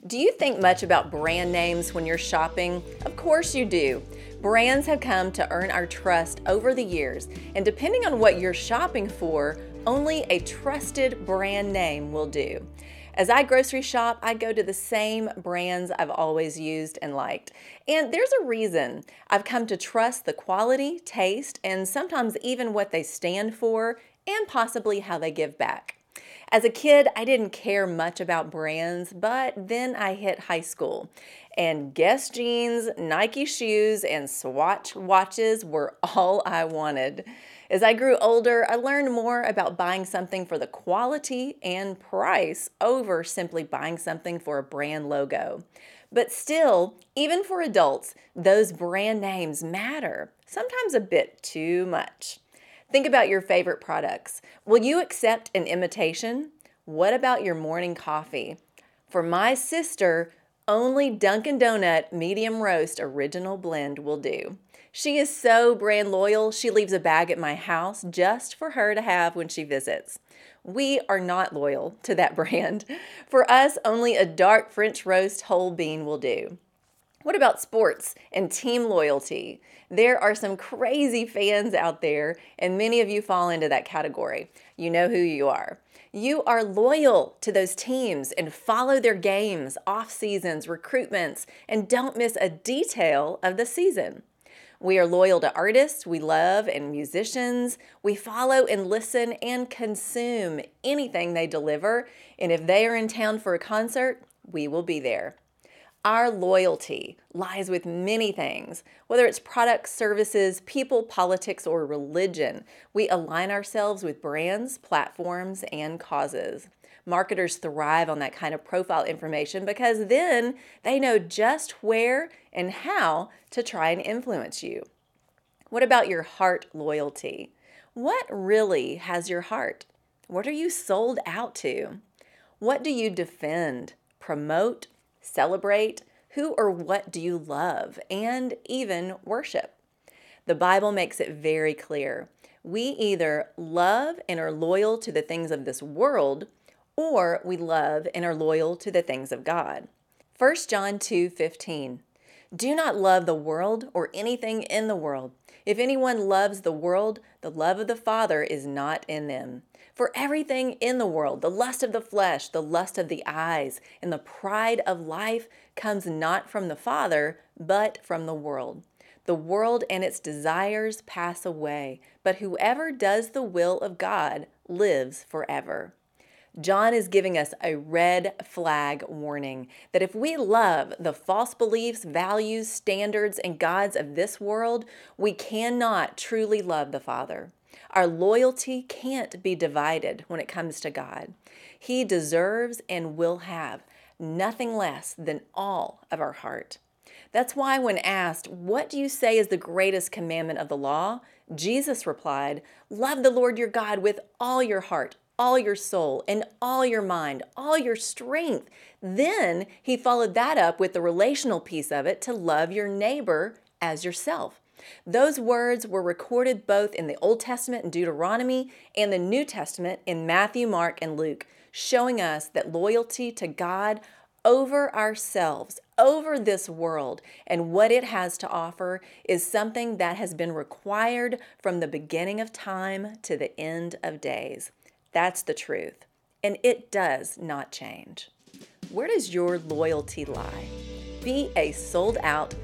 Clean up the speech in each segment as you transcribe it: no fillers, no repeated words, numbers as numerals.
Do you think much about brand names when you're shopping? Of course you do. Brands have come to earn our trust over the years, and depending on what you're shopping for, only a trusted brand name will do. As I grocery shop, I go to the same brands I've always used and liked. And there's a reason. I've come to trust the quality, taste, and sometimes even what they stand for, and possibly how they give back. As a kid, I didn't care much about brands, but then I hit high school. And Guess jeans, Nike shoes, and Swatch watches were all I wanted. As I grew older, I learned more about buying something for the quality and price over simply buying something for a brand logo. But still, even for adults, those brand names matter, sometimes a bit too much. Think about your favorite products. Will you accept an imitation? What about your morning coffee? For my sister, only Dunkin' Donut medium roast original blend will do. She is so brand loyal, she leaves a bag at my house just for her to have when she visits. We are not loyal to that brand. For us, only a dark French roast whole bean will do. What about sports and team loyalty? There are some crazy fans out there, and many of you fall into that category. You know who you are. You are loyal to those teams and follow their games, off seasons, recruitments, and don't miss a detail of the season. We are loyal to artists we love and musicians. We follow and listen and consume anything they deliver, and if they are in town for a concert, we will be there. Our loyalty lies with many things, whether it's products, services, people, politics, or religion. We align ourselves with brands, platforms, and causes. Marketers thrive on that kind of profile information because then they know just where and how to try and influence you. What about your heart loyalty? What really has your heart? What are you sold out to? What do you defend, promote, celebrate? Who or what do you love and even worship? The Bible makes it very clear. We either love and are loyal to the things of this world, or we love and are loyal to the things of God. 1 John 2:15. Do not love the world or anything in the world. If anyone loves the world, the love of the Father is not in them. For everything in the world, the lust of the flesh, the lust of the eyes, and the pride of life comes not from the Father, but from the world. The world and its desires pass away, but whoever does the will of God lives forever. John is giving us a red flag warning that if we love the false beliefs, values, standards, and gods of this world, we cannot truly love the Father. Our loyalty can't be divided when it comes to God. He deserves and will have nothing less than all of our heart. That's why when asked, "What do you say is the greatest commandment of the law?" Jesus replied, "Love the Lord your God with all your heart, all your soul, and all your mind, all your strength." Then he followed that up with the relational piece of it to love your neighbor as yourself. Those words were recorded both in the Old Testament in Deuteronomy and the New Testament in Matthew, Mark, and Luke, showing us that loyalty to God over ourselves, over this world, and what it has to offer is something that has been required from the beginning of time to the end of days. That's the truth, and it does not change. Where does your loyalty lie? Be a sold-out,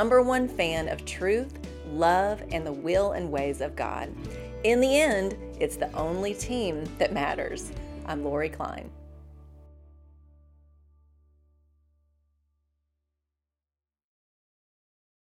#1 fan of truth, love, and the will and ways of God. In the end, it's the only team that matters. I'm Lori Klein.